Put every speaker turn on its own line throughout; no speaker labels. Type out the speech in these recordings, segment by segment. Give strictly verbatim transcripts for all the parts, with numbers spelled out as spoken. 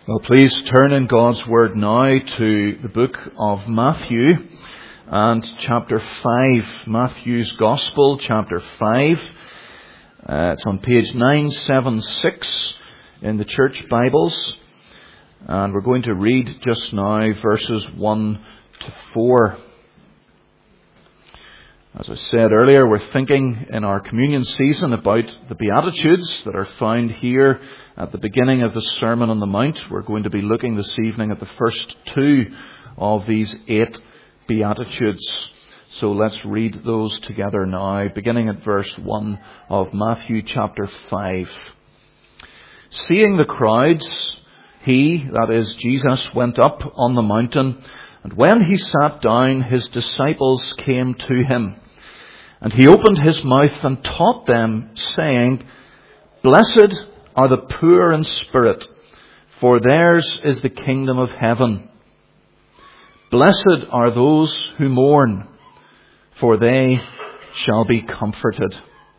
Well, please turn in God's Word now to the book of Matthew and chapter five. Matthew's Gospel, chapter five. Uh, it's on page nine seventy-six in the church Bibles. And we're going to read just now verses one to four. As I said earlier, we're thinking in our communion season about the Beatitudes that are found here at the beginning of the Sermon on the Mount. We're going to be looking this evening at the first two of these eight Beatitudes. So let's read those together now, beginning at verse one of Matthew chapter five. Seeing the crowds, he, that is Jesus, went up on the mountain, and when he sat down, his disciples came to him. And he opened his mouth and taught them, saying, Blessed are the poor in spirit, for theirs is the kingdom of heaven. Blessed are those who mourn, for they shall be comforted.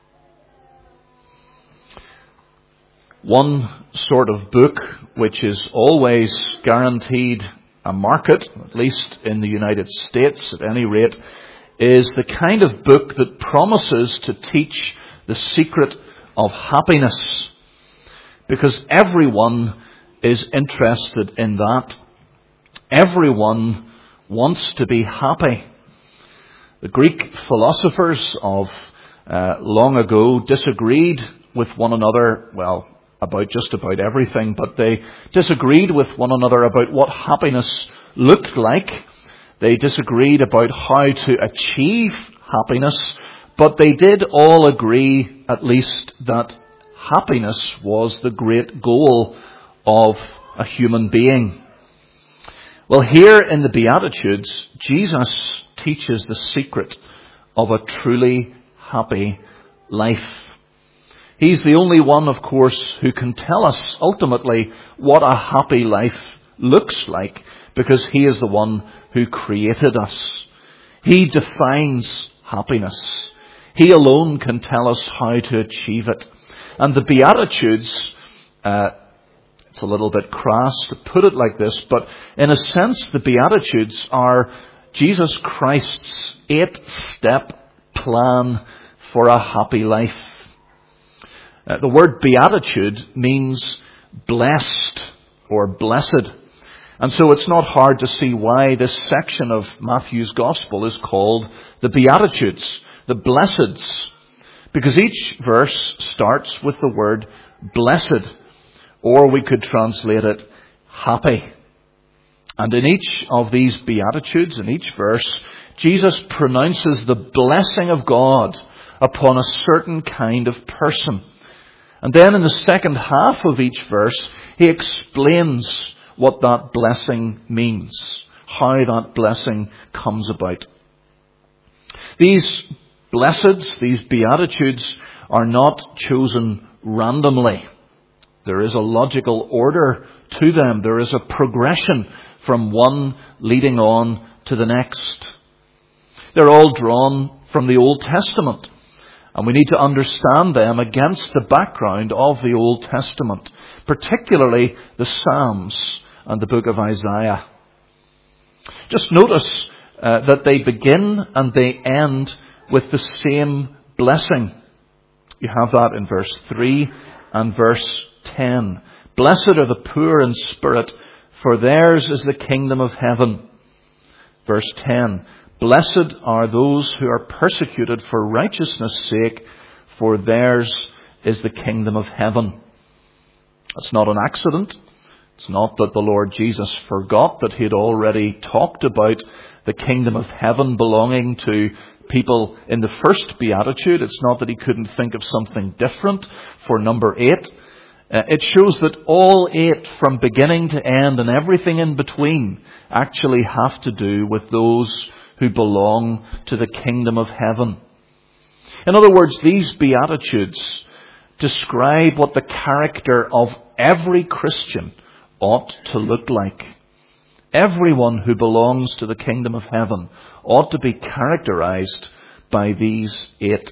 One sort of book which is always guaranteed a market, at least in the United States at any rate, is the kind of book that promises to teach the secret of happiness. Because everyone is interested in that. Everyone wants to be happy. The Greek philosophers of uh, long ago disagreed with one another, well, about just about everything, but they disagreed with one another about what happiness looked like. They disagreed about how to achieve happiness, but they did all agree, at least, that happiness was the great goal of a human being. Well, here in the Beatitudes, Jesus teaches the secret of a truly happy life. He's the only one, of course, who can tell us ultimately what a happy life looks like, because he is the one who created us. He defines happiness. He alone can tell us how to achieve it. And the Beatitudes, uh, it's a little bit crass to put it like this, but in a sense the Beatitudes are Jesus Christ's eight-step plan for a happy life. Uh, the word beatitude means blessed or blessed. And so it's not hard to see why this section of Matthew's Gospel is called the Beatitudes, the Blesseds. Because each verse starts with the word blessed, or we could translate it happy. And in each of these Beatitudes, in each verse, Jesus pronounces the blessing of God upon a certain kind of person. And then in the second half of each verse, he explains what that blessing means, how that blessing comes about. These blesseds, these beatitudes, are not chosen randomly. There is a logical order to them. There is a progression from one leading on to the next. They're all drawn from the Old Testament. And we need to understand them against the background of the Old Testament, particularly the Psalms and the book of Isaiah. Just notice uh, that they begin and they end with the same blessing. You have that in verse three and verse ten. Blessed are the poor in spirit, for theirs is the kingdom of heaven. Verse ten. Blessed are those who are persecuted for righteousness' sake, for theirs is the kingdom of heaven. That's not an accident. It's not that the Lord Jesus forgot that he had already talked about the kingdom of heaven belonging to people in the first beatitude. It's not that he couldn't think of something different for number eight. Uh, it shows that all eight, from beginning to end and everything in between, actually have to do with those who belong to the kingdom of heaven. In other words, these Beatitudes describe what the character of every Christian ought to look like. Everyone who belongs to the kingdom of heaven ought to be characterized by these eight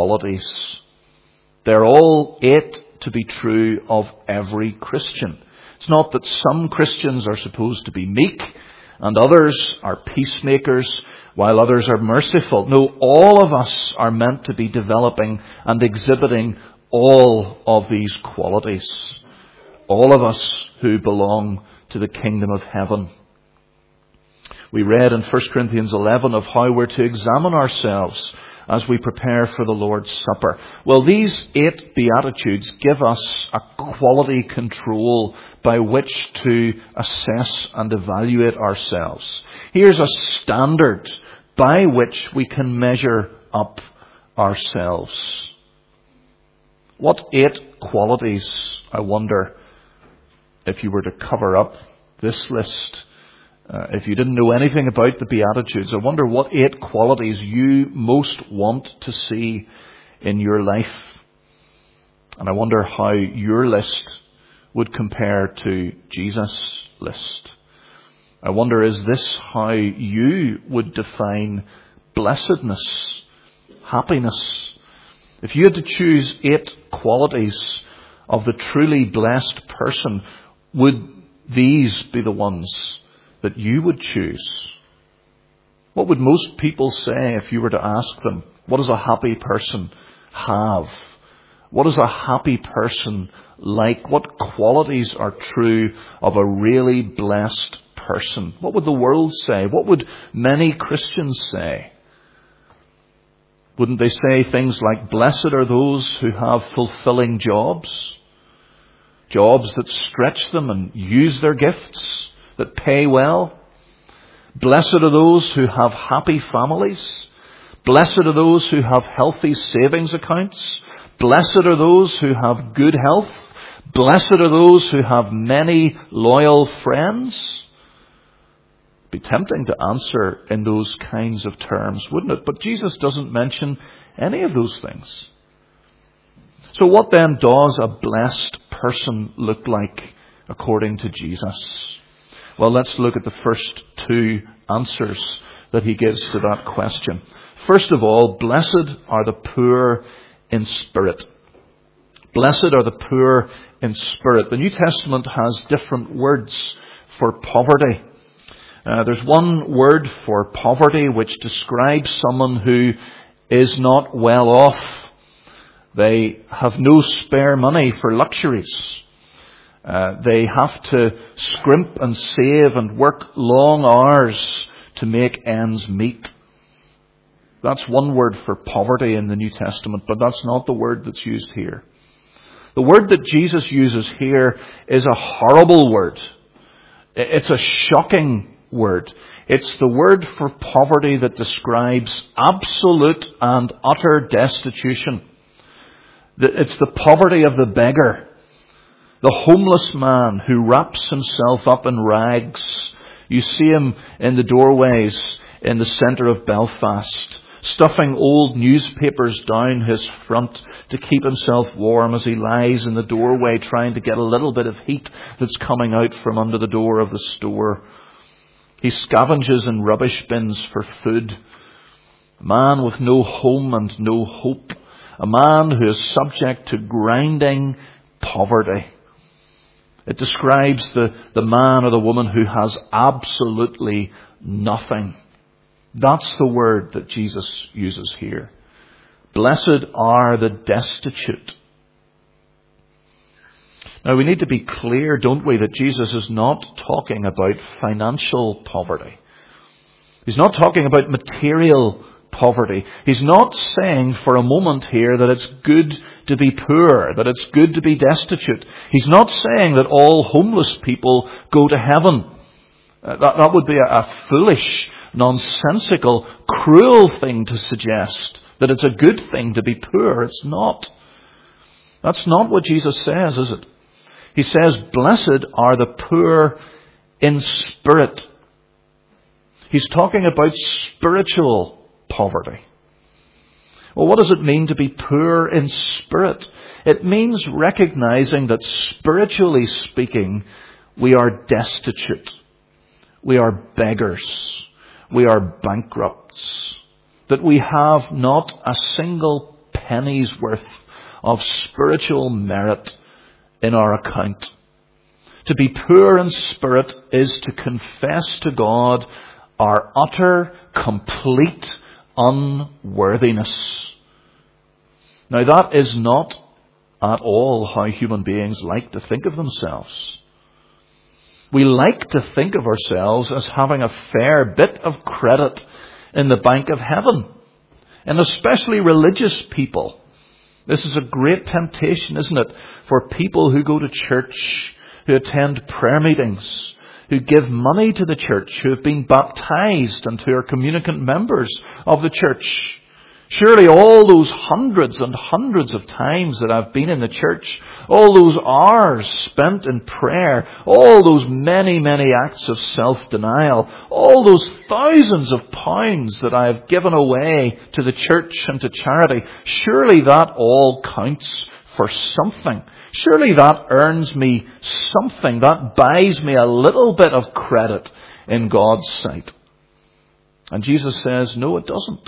qualities. They're all eight to be true of every Christian. It's not that some Christians are supposed to be meek and others are peacemakers while others are merciful. No, all of us are meant to be developing and exhibiting all of these qualities. All of us who belong to the kingdom of heaven. We read in First Corinthians eleven of how we're to examine ourselves as we prepare for the Lord's Supper. Well, these eight Beatitudes give us a quality control by which to assess and evaluate ourselves. Here's a standard by which we can measure up ourselves. What eight qualities, I wonder, if you were to cover up this list, uh, if you didn't know anything about the Beatitudes, I wonder what eight qualities you most want to see in your life. And I wonder how your list would compare to Jesus' list. I wonder, is this how you would define blessedness, happiness? If you had to choose eight qualities of the truly blessed person, would these be the ones that you would choose? What would most people say if you were to ask them, what does a happy person have? What is a happy person like? What qualities are true of a really blessed person? What would the world say? What would many Christians say? Wouldn't they say things like, blessed are those who have fulfilling jobs? Jobs that stretch them and use their gifts, that pay well. Blessed are those who have happy families. Blessed are those who have healthy savings accounts. Blessed are those who have good health. Blessed are those who have many loyal friends. It'd be tempting to answer in those kinds of terms, wouldn't it? But Jesus doesn't mention any of those things. So what then does a blessed person look like according to Jesus? Well, let's look at the first two answers that he gives to that question. First of all, blessed are the poor in spirit. Blessed are the poor in spirit. The New Testament has different words for poverty. Uh, there's one word for poverty which describes someone who is not well off. They have no spare money for luxuries. Uh, they have to scrimp and save and work long hours to make ends meet. That's one word for poverty in the New Testament, but that's not the word that's used here. The word that Jesus uses here is a horrible word. It's a shocking word. It's the word for poverty that describes absolute and utter destitution. It's the poverty of the beggar, the homeless man who wraps himself up in rags. You see him in the doorways in the centre of Belfast, stuffing old newspapers down his front to keep himself warm as he lies in the doorway trying to get a little bit of heat that's coming out from under the door of the store. He scavenges in rubbish bins for food. A man with no home and no hope. A man who is subject to grinding poverty. It describes the, the man or the woman who has absolutely nothing. That's the word that Jesus uses here. Blessed are the destitute. Now we need to be clear, don't we, that Jesus is not talking about financial poverty. He's not talking about material poverty. He's not saying for a moment here that it's good to be poor, that it's good to be destitute. He's not saying that all homeless people go to heaven. Uh, that, that would be a, a foolish, nonsensical, cruel thing to suggest, that it's a good thing to be poor. It's not. That's not what Jesus says, is it? He says, blessed are the poor in spirit. He's talking about spiritual poverty. Well, what does it mean to be poor in spirit? It means recognizing that spiritually speaking, we are destitute. We are beggars. We are bankrupts. That we have not a single penny's worth of spiritual merit in our account. To be poor in spirit is to confess to God our utter, complete unworthiness. Now that is not at all how human beings like to think of themselves. We like to think of ourselves as having a fair bit of credit in the bank of heaven. And especially religious people. This is a great temptation, isn't it? For people who go to church, who attend prayer meetings, who give money to the church, who have been baptized and who are communicant members of the church. Surely all those hundreds and hundreds of times that I've been in the church, all those hours spent in prayer, all those many, many acts of self-denial, all those thousands of pounds that I have given away to the church and to charity, surely that all counts for something. Surely that earns me something. That buys me a little bit of credit in God's sight. And Jesus says, no, it doesn't.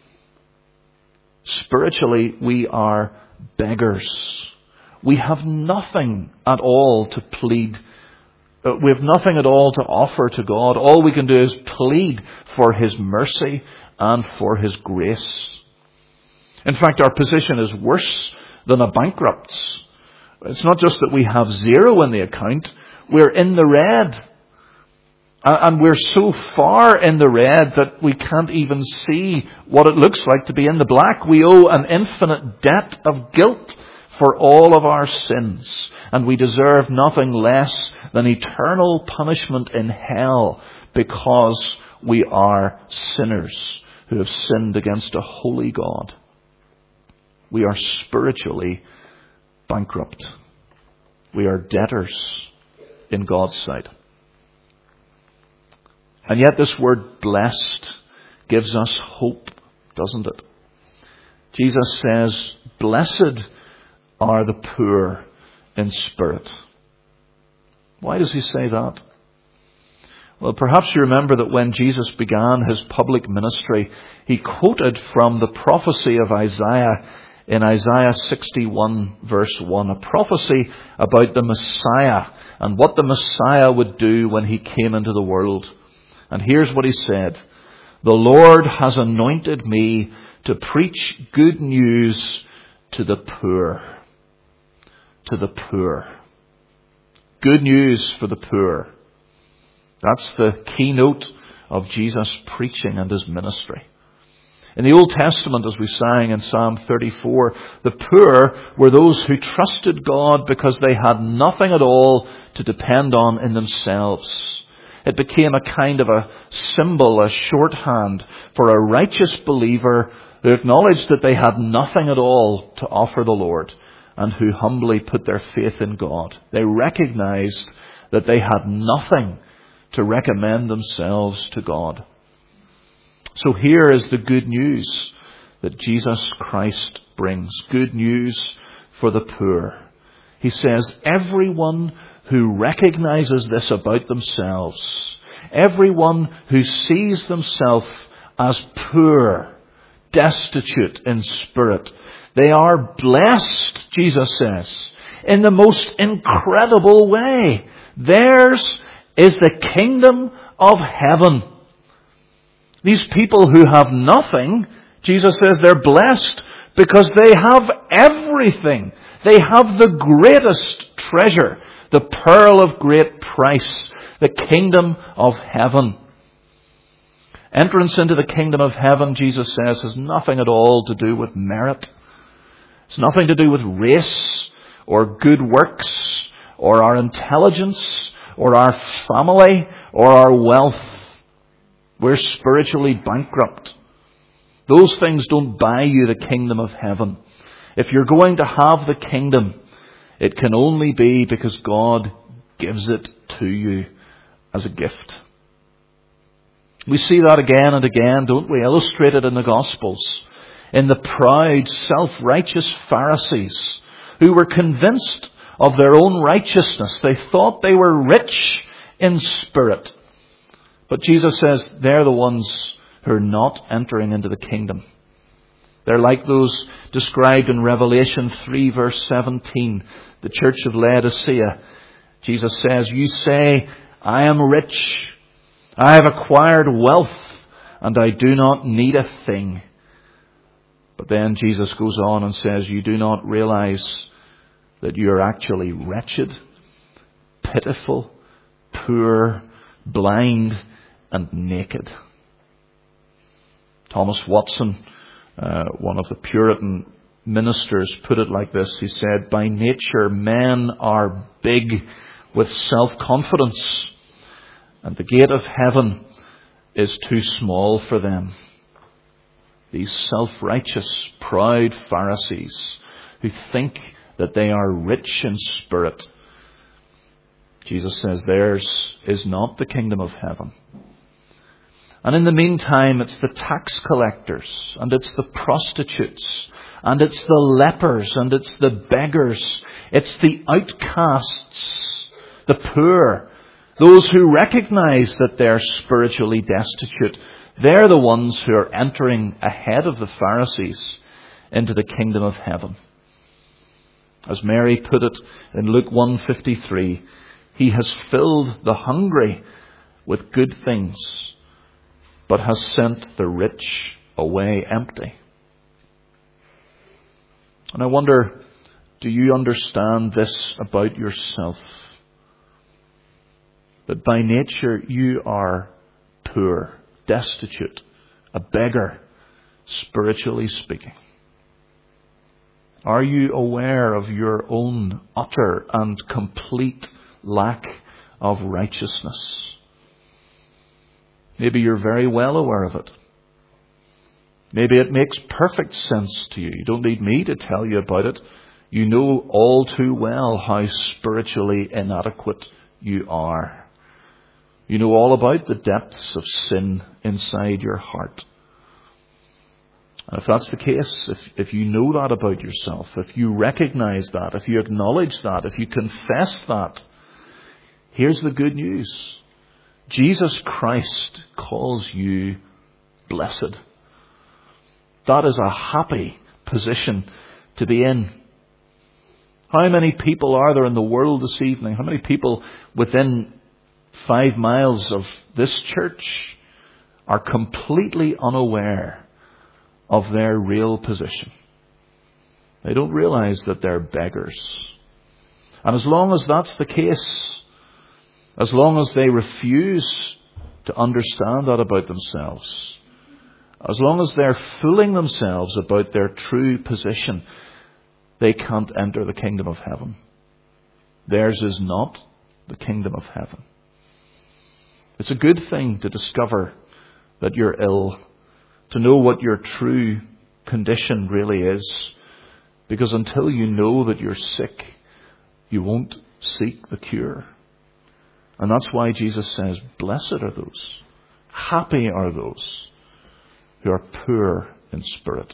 Spiritually, we are beggars. We have nothing at all to plead. We have nothing at all to offer to God. All we can do is plead for His mercy and for His grace. In fact, our position is worse than a bankrupt's. It's not just that we have zero in the account. We're in the red. And we're so far in the red that we can't even see what it looks like to be in the black. We owe an infinite debt of guilt for all of our sins. And we deserve nothing less than eternal punishment in hell because we are sinners who have sinned against a holy God. We are spiritually bankrupt. We are debtors in God's sight. And yet this word blessed gives us hope, doesn't it? Jesus says, blessed are the poor in spirit. Why does he say that? Well, perhaps you remember that when Jesus began his public ministry, he quoted from the prophecy of Isaiah in Isaiah sixty-one verse one, a prophecy about the Messiah and what the Messiah would do when he came into the world. And here's what he said. The Lord has anointed me to preach good news to the poor. To the poor. Good news for the poor. That's the keynote of Jesus' preaching and his ministry. In the Old Testament, as we sang in Psalm thirty-four, the poor were those who trusted God because they had nothing at all to depend on in themselves. It became a kind of a symbol, a shorthand for a righteous believer who acknowledged that they had nothing at all to offer the Lord and who humbly put their faith in God. They recognized that they had nothing to recommend themselves to God. So here is the good news that Jesus Christ brings. Good news for the poor. He says, everyone who recognizes this about themselves, everyone who sees themselves as poor, destitute in spirit, they are blessed, Jesus says, in the most incredible way. Theirs is the kingdom of heaven. These people who have nothing, Jesus says they're blessed because they have everything. They have the greatest treasure, the pearl of great price, the kingdom of heaven. Entrance into the kingdom of heaven, Jesus says, has nothing at all to do with merit. It's nothing to do with race or good works or our intelligence or our family or our wealth. We're spiritually bankrupt. Those things don't buy you the kingdom of heaven. If you're going to have the kingdom, it can only be because God gives it to you as a gift. We see that again and again, don't we? Illustrated in the Gospels. In the proud, self-righteous Pharisees who were convinced of their own righteousness. They thought they were rich in spirit. But Jesus says they're the ones who are not entering into the kingdom. They're like those described in Revelation three verse seventeen. The church of Laodicea Jesus says, you say, I am rich. I have acquired wealth and I do not need a thing. But then Jesus goes on and says, you do not realize that you are actually wretched, pitiful, poor, blind, and naked. Thomas Watson, uh, one of the Puritan ministers, put it like this. He said, by nature men are big with self-confidence, and the gate of heaven is too small for them. These self-righteous, proud Pharisees who think that they are rich in spirit. Jesus says theirs is not the kingdom of heaven. And in the meantime, it's the tax collectors, and it's the prostitutes, and it's the lepers, and it's the beggars, it's the outcasts, the poor, those who recognize that they're spiritually destitute. They're the ones who are entering ahead of the Pharisees into the kingdom of heaven. As Mary put it in Luke one fifty-three, he has filled the hungry with good things, but has sent the rich away empty. And I wonder, do you understand this about yourself? That by nature you are poor, destitute, a beggar, spiritually speaking. Are you aware of your own utter and complete lack of righteousness? Maybe you're very well aware of it. Maybe it makes perfect sense to you. You don't need me to tell you about it. You know all too well how spiritually inadequate you are. You know all about the depths of sin inside your heart. And if that's the case, if, if you know that about yourself, if you recognize that, if you acknowledge that, if you confess that, here's the good news. Jesus Christ calls you blessed. That is a happy position to be in. How many people are there in the world this evening? How many people within five miles of this church are completely unaware of their real position? They don't realize that they're beggars. And as long as that's the case, as long as they refuse to understand that about themselves, as long as they're fooling themselves about their true position, they can't enter the kingdom of heaven. Theirs is not the kingdom of heaven. It's a good thing to discover that you're ill, to know what your true condition really is, because until you know that you're sick, you won't seek the cure. And that's why Jesus says, blessed are those, happy are those who are poor in spirit.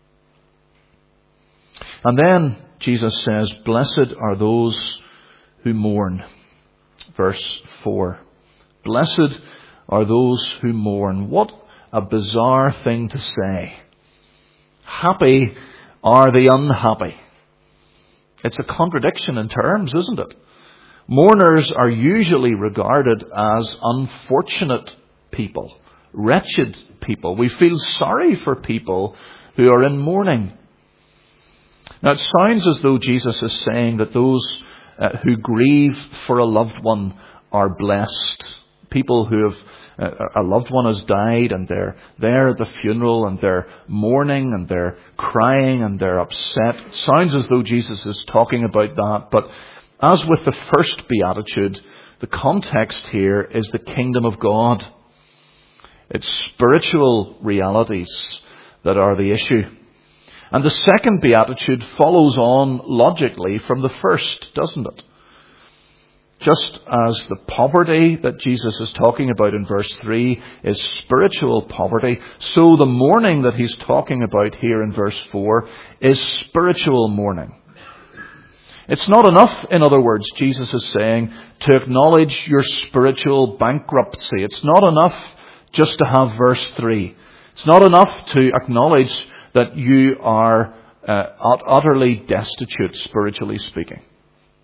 And then Jesus says, blessed are those who mourn. Verse four. Blessed are those who mourn. What a bizarre thing to say. Happy are the unhappy. It's a contradiction in terms, isn't it? Mourners are usually regarded as unfortunate people, wretched people. We feel sorry for people who are in mourning. Now it sounds as though Jesus is saying that those uh, who grieve for a loved one are blessed. People who have, uh, a loved one has died and they're there at the funeral and they're mourning and they're crying and they're upset. It sounds as though Jesus is talking about that. But as with the first beatitude, the context here is the kingdom of God. It's spiritual realities that are the issue. And the second beatitude follows on logically from the first, doesn't it? Just as the poverty that Jesus is talking about in verse three is spiritual poverty, so the mourning that he's talking about here in verse four is spiritual mourning. It's not enough, in other words, Jesus is saying, to acknowledge your spiritual bankruptcy. It's not enough just to have verse three. It's not enough to acknowledge that you are uh, utterly destitute, spiritually speaking.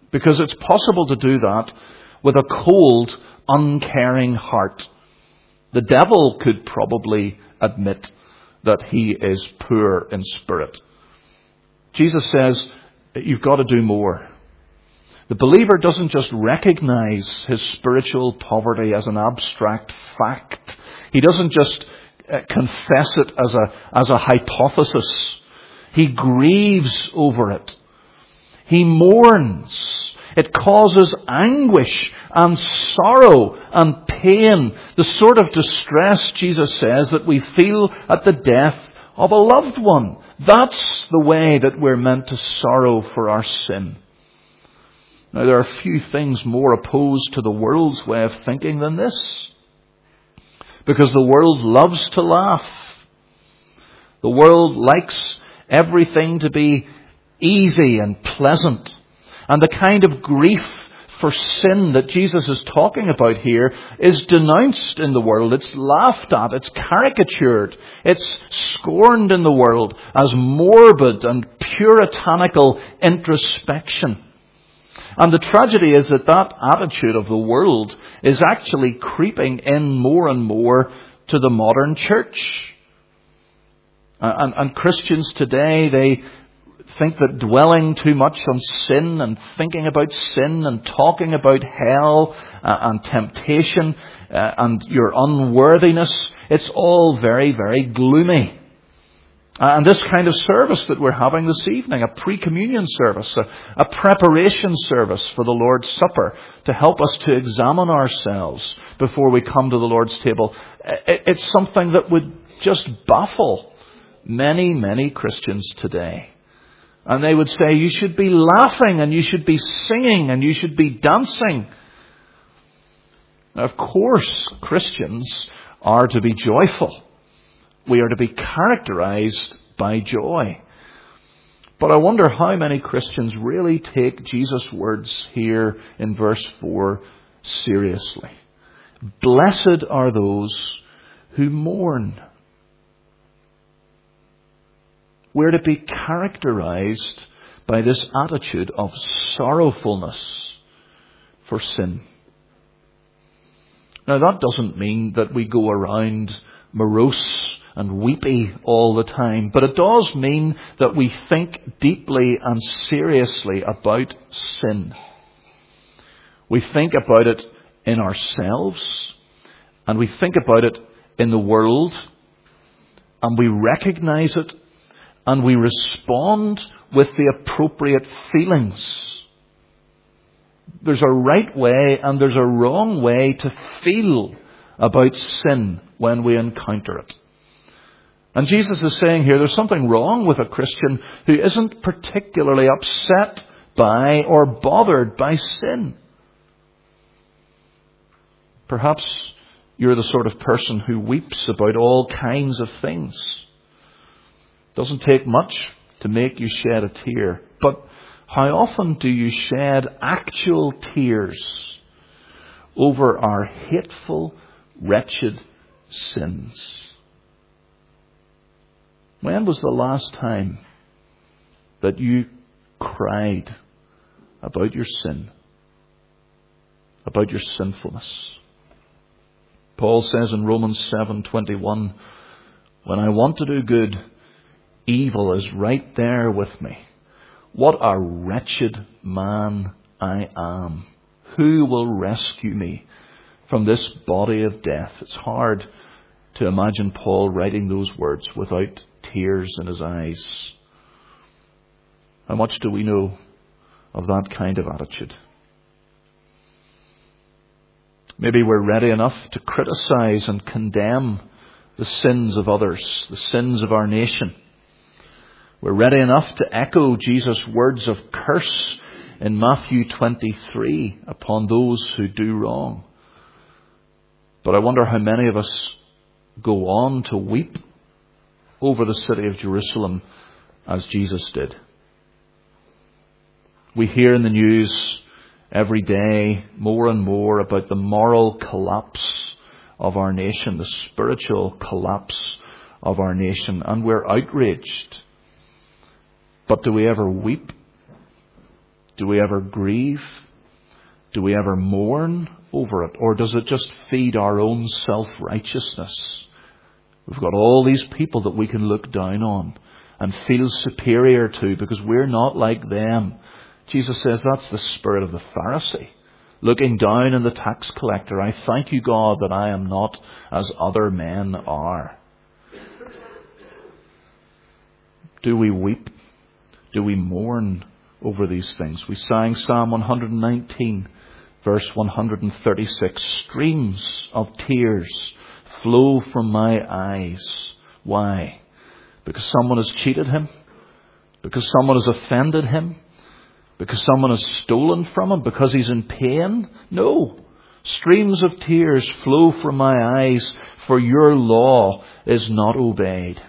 Because it's possible to do that with a cold, uncaring heart. The devil could probably admit that he is poor in spirit. Jesus says, you've got to do more. The believer doesn't just recognize his spiritual poverty as an abstract fact. He doesn't just uh, confess it as a, as a hypothesis. He grieves over it. He mourns. It causes anguish and sorrow and pain, the sort of distress, Jesus says, that we feel at the death of a loved one. That's the way that we're meant to sorrow for our sin. Now, there are few things more opposed to the world's way of thinking than this. Because the world loves to laugh. The world likes everything to be easy and pleasant. And the kind of grief for sin that Jesus is talking about here is denounced in the world. It's laughed at. It's caricatured. It's scorned in the world as morbid and puritanical introspection. And the tragedy is that that attitude of the world is actually creeping in more and more to the modern church. And, and Christians today, they think that dwelling too much on sin and thinking about sin and talking about hell uh, and temptation uh, and your unworthiness, it's all very, very gloomy. Uh, and this kind of service that we're having this evening, a pre-communion service, a, a preparation service for the Lord's Supper to help us to examine ourselves before we come to the Lord's table, it, it's something that would just baffle many, many Christians today. And they would say, you should be laughing and you should be singing and you should be dancing. Now, of course, Christians are to be joyful. We are to be characterized by joy. But I wonder how many Christians really take Jesus' words here in verse four seriously. Blessed are those who mourn. We're to be characterized by this attitude of sorrowfulness for sin. Now, that doesn't mean that we go around morose and weepy all the time, but it does mean that we think deeply and seriously about sin. We think about it in ourselves, and we think about it in the world, and we recognize it, and we respond with the appropriate feelings. There's a right way and there's a wrong way to feel about sin when we encounter it. And Jesus is saying here there's something wrong with a Christian who isn't particularly upset by or bothered by sin. Perhaps you're the sort of person who weeps about all kinds of things. Doesn't take much to make you shed a tear. But how often do you shed actual tears over our hateful, wretched sins? When was the last time that you cried about your sin, about your sinfulness? Paul says in Romans seven twenty-one, when I want to do good, evil is right there with me. What a wretched man I am. Who will rescue me from this body of death? It's hard to imagine Paul writing those words without tears in his eyes. How much do we know of that kind of attitude? Maybe we're ready enough to criticize and condemn the sins of others, the sins of our nation. We're ready enough to echo Jesus' words of curse in Matthew twenty-three upon those who do wrong. But I wonder how many of us go on to weep over the city of Jerusalem as Jesus did. We hear in the news every day more and more about the moral collapse of our nation, the spiritual collapse of our nation, and we're outraged. But do we ever weep? Do we ever grieve? Do we ever mourn over it? Or does it just feed our own self-righteousness? We've got all these people that we can look down on and feel superior to because we're not like them. Jesus says that's the spirit of the Pharisee. Looking down on the tax collector, I thank you, God, that I am not as other men are. Do we weep? Do we mourn over these things? We sang Psalm one hundred nineteen, verse one hundred thirty-six. Streams of tears flow from my eyes. Why? Because someone has cheated him? Because someone has offended him? Because someone has stolen from him? Because he's in pain? No. Streams of tears flow from my eyes, for your law is not obeyed.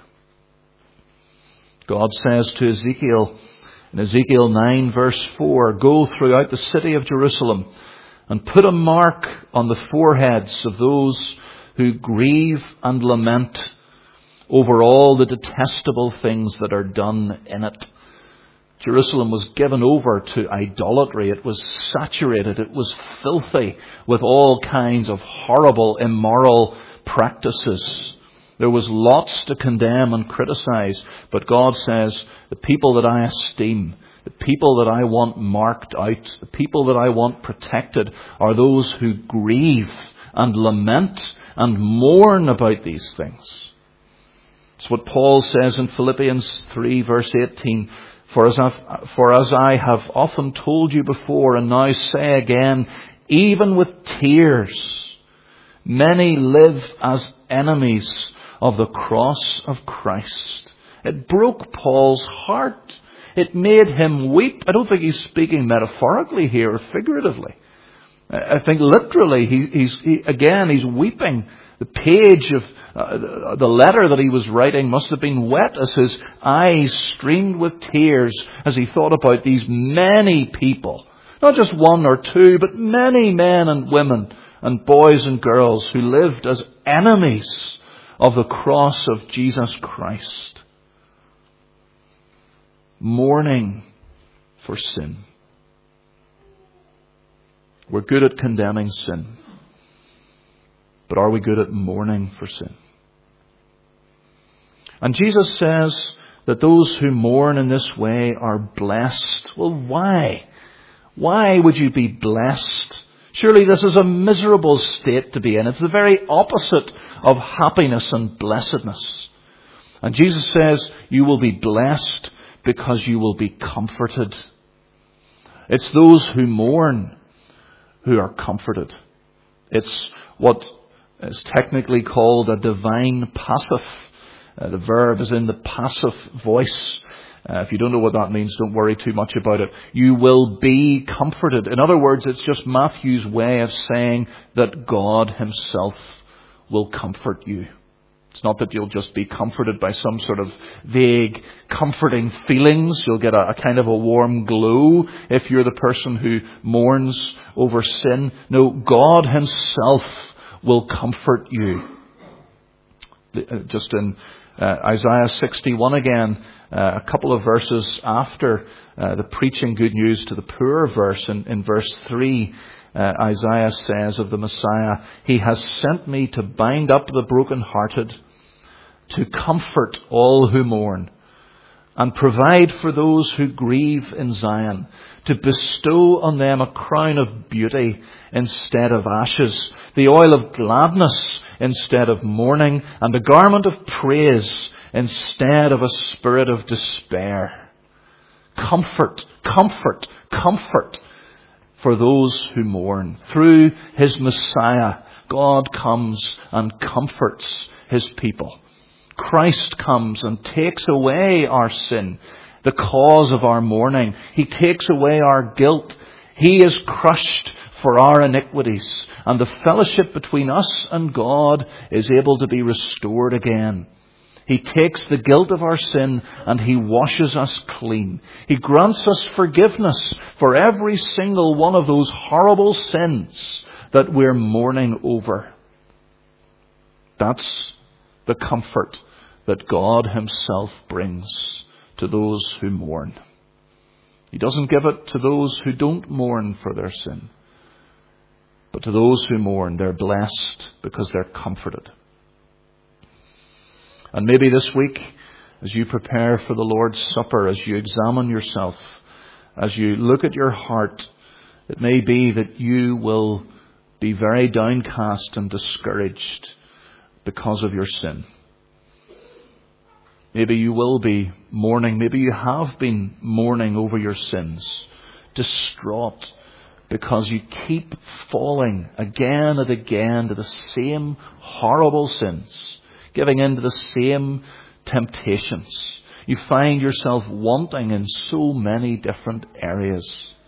God says to Ezekiel, in Ezekiel nine verse four, go throughout the city of Jerusalem and put a mark on the foreheads of those who grieve and lament over all the detestable things that are done in it. Jerusalem was given over to idolatry. It was saturated. It was filthy with all kinds of horrible, immoral practices. There was lots to condemn and criticize. But God says, the people that I esteem, the people that I want marked out, the people that I want protected are those who grieve and lament and mourn about these things. It's what Paul says in Philippians three verse eighteen. For as, I've, for as I have often told you before and now say again, even with tears, many live as enemies of the cross of Christ. It broke Paul's heart. It made him weep. I don't think he's speaking metaphorically here or figuratively. I think literally, he, he's he, again, he's weeping. The page of uh, the letter that he was writing must have been wet as his eyes streamed with tears as he thought about these many people. Not just one or two, but many men and women and boys and girls who lived as enemies of the cross of Jesus Christ. Mourning for sin. We're good at condemning sin. But are we good at mourning for sin? And Jesus says that those who mourn in this way are blessed. Well, why? Why would you be blessed? Surely this is a miserable state to be in. It's the very opposite of happiness and blessedness. And Jesus says you will be blessed because you will be comforted. It's those who mourn who are comforted. It's what is technically called a divine passive. Uh, the verb is in the passive voice. Uh, if you don't know what that means, don't worry too much about it. You will be comforted. In other words, it's just Matthew's way of saying that God himself will comfort you. It's not that you'll just be comforted by some sort of vague, comforting feelings. You'll get a, a kind of a warm glow if you're the person who mourns over sin. No, God himself will comfort you. Just in uh, Isaiah sixty-one again, uh, a couple of verses after uh, the preaching good news to the poor verse, in, in verse three, Uh, Isaiah says of the Messiah, he has sent me to bind up the brokenhearted, to comfort all who mourn, and provide for those who grieve in Zion, to bestow on them a crown of beauty instead of ashes, the oil of gladness instead of mourning, and a garment of praise instead of a spirit of despair. Comfort, comfort, comfort for those who mourn. Through his Messiah, God comes and comforts his people. Christ comes and takes away our sin, the cause of our mourning. He takes away our guilt. He is crushed for our iniquities, and the fellowship between us and God is able to be restored again. He takes the guilt of our sin and he washes us clean. He grants us forgiveness for every single one of those horrible sins that we're mourning over. That's the comfort that God himself brings to those who mourn. He doesn't give it to those who don't mourn for their sin. But to those who mourn, they're blessed because they're comforted. And maybe this week, as you prepare for the Lord's Supper, as you examine yourself, as you look at your heart, it may be that you will be very downcast and discouraged because of your sin. Maybe you will be mourning, maybe you have been mourning over your sins, distraught because you keep falling again and again to the same horrible sins, giving in to the same temptations. You find yourself wanting in so many different areas.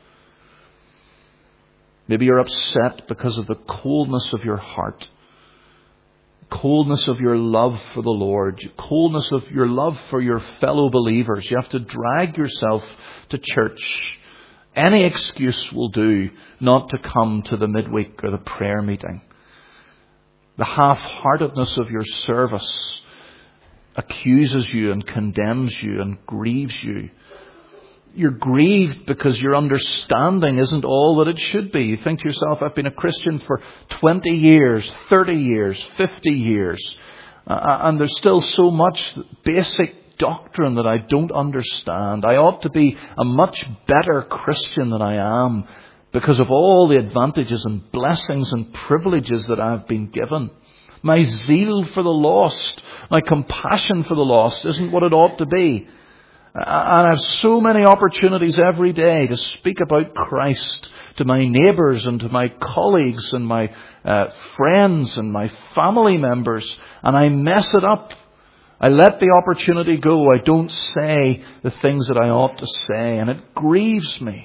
Maybe you're upset because of the coldness of your heart, coldness of your love for the Lord, coldness of your love for your fellow believers. You have to drag yourself to church. Any excuse will do not to come to the midweek or the prayer meeting. The half-heartedness of your service accuses you and condemns you and grieves you. You're grieved because your understanding isn't all that it should be. You think to yourself, I've been a Christian for twenty years, thirty years, fifty years, uh, and there's still so much basic doctrine that I don't understand. I ought to be a much better Christian than I am because of all the advantages and blessings and privileges that I've been given. My zeal for the lost, my compassion for the lost isn't what it ought to be. And I have so many opportunities every day to speak about Christ to my neighbours and to my colleagues and my uh, friends and my family members, and I mess it up. I let the opportunity go. I don't say the things that I ought to say, and it grieves me.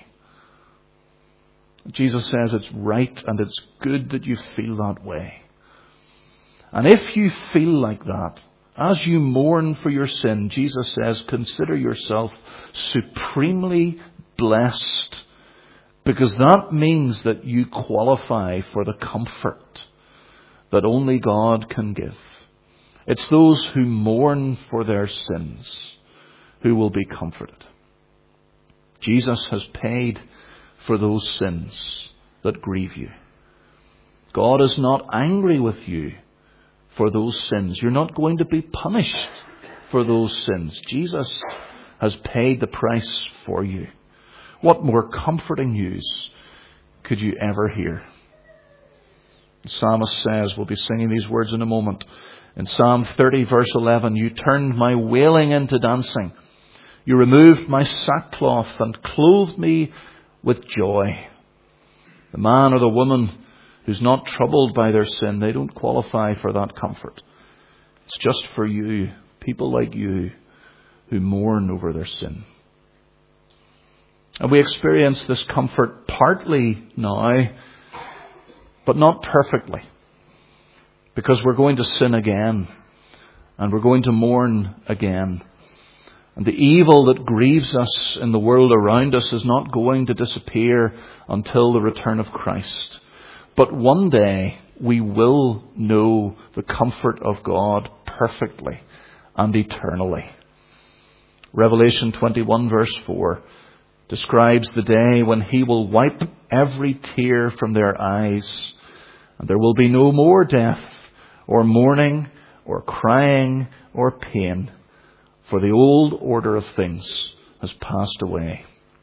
Jesus says it's right and it's good that you feel that way. And if you feel like that, as you mourn for your sin, Jesus says, consider yourself supremely blessed, because that means that you qualify for the comfort that only God can give. It's those who mourn for their sins who will be comforted. Jesus has paid for those sins that grieve you. God is not angry with you for those sins. You're not going to be punished for those sins. Jesus has paid the price for you. What more comforting news could you ever hear? The psalmist says, we'll be singing these words in a moment, in Psalm thirty verse eleven, you turned my wailing into dancing. You removed my sackcloth and clothed me with joy. The man or the woman who's not troubled by their sin, they don't qualify for that comfort. It's just for you, people like you, who mourn over their sin. And we experience this comfort partly now, but not perfectly. Because we're going to sin again, and we're going to mourn again. And the evil that grieves us in the world around us is not going to disappear until the return of Christ. But one day we will know the comfort of God perfectly and eternally. Revelation twenty-one verse four describes the day when He will wipe every tear from their eyes, and there will be no more death, or mourning, or crying, or pain, for the old order of things has passed away.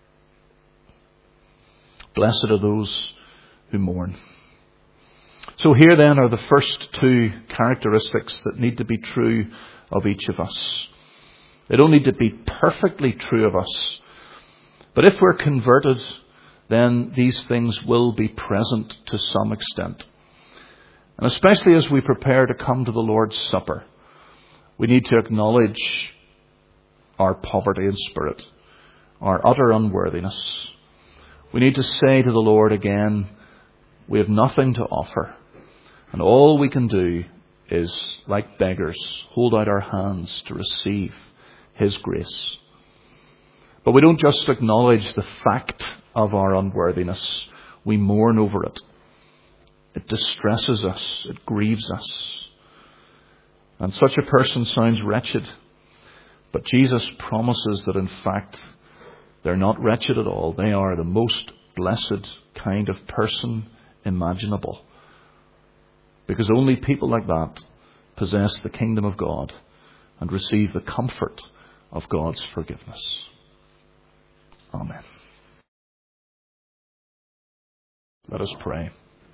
Blessed are those who mourn. So here then are the first two characteristics that need to be true of each of us. They don't need to be perfectly true of us. But if we're converted, then these things will be present to some extent. And especially as we prepare to come to the Lord's Supper, we need to acknowledge our poverty in spirit, our utter unworthiness. We need to say to the Lord again, we have nothing to offer. And all we can do is, like beggars, hold out our hands to receive His grace. But we don't just acknowledge the fact of our unworthiness. We mourn over it. It distresses us. It grieves us. And such a person sounds wretched. But Jesus promises that in fact They're not wretched at all. They are the most blessed kind of person imaginable. Because only people like that possess the kingdom of God and receive the comfort of God's forgiveness. Amen. Let us pray.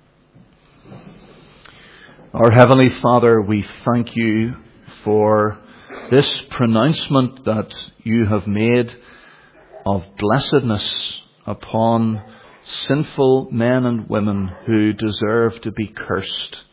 Our Heavenly Father, we thank you for this pronouncement that you have made of blessedness upon sinful men and women who deserve to be cursed.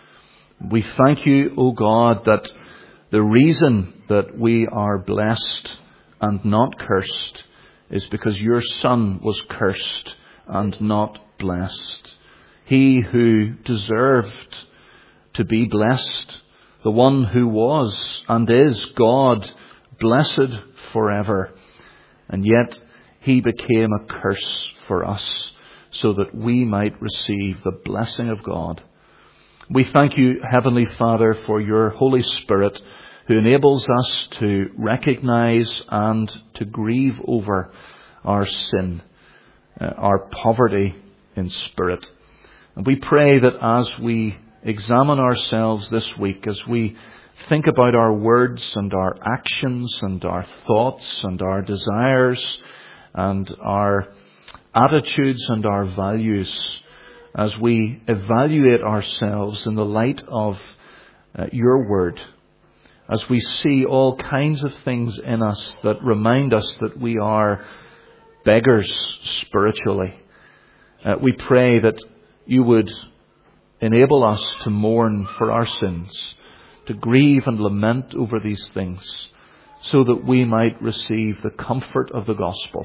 We thank you, O God, that the reason that we are blessed and not cursed is because your Son was cursed and not blessed. He who deserved to be blessed, the one who was and is God, blessed forever. And yet he became a curse for us so that we might receive the blessing of God. We thank you, Heavenly Father, for your Holy Spirit who enables us to recognize and to grieve over our sin, uh, our poverty in spirit. And we pray that as we examine ourselves this week, as we think about our words and our actions and our thoughts and our desires and our attitudes and our values, as we evaluate ourselves in the light of uh, your word, as we see all kinds of things in us that remind us that we are beggars spiritually, uh, we pray that you would enable us to mourn for our sins, to grieve and lament over these things, so that we might receive the comfort of the gospel,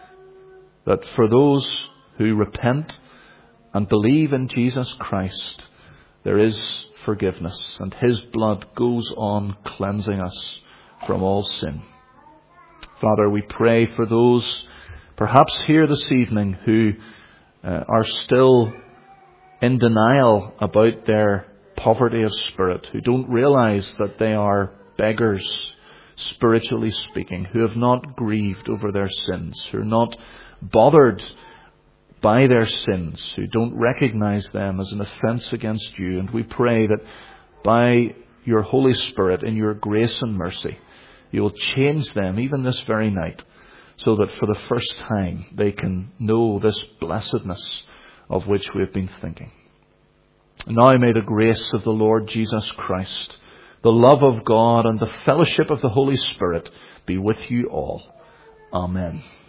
that for those who repent and believe in Jesus Christ, there is forgiveness, and his blood goes on cleansing us from all sin. Father, we pray for those perhaps here this evening who uh, are still in denial about their poverty of spirit, who don't realize that they are beggars, spiritually speaking, who have not grieved over their sins, who are not bothered by their sins, who don't recognize them as an offense against you. And we pray that by your Holy Spirit, in your grace and mercy, you will change them even this very night, so that for the first time they can know this blessedness of which we have been thinking. Now may the grace of the Lord Jesus Christ, the love of God, and the fellowship of the Holy Spirit be with you all. Amen.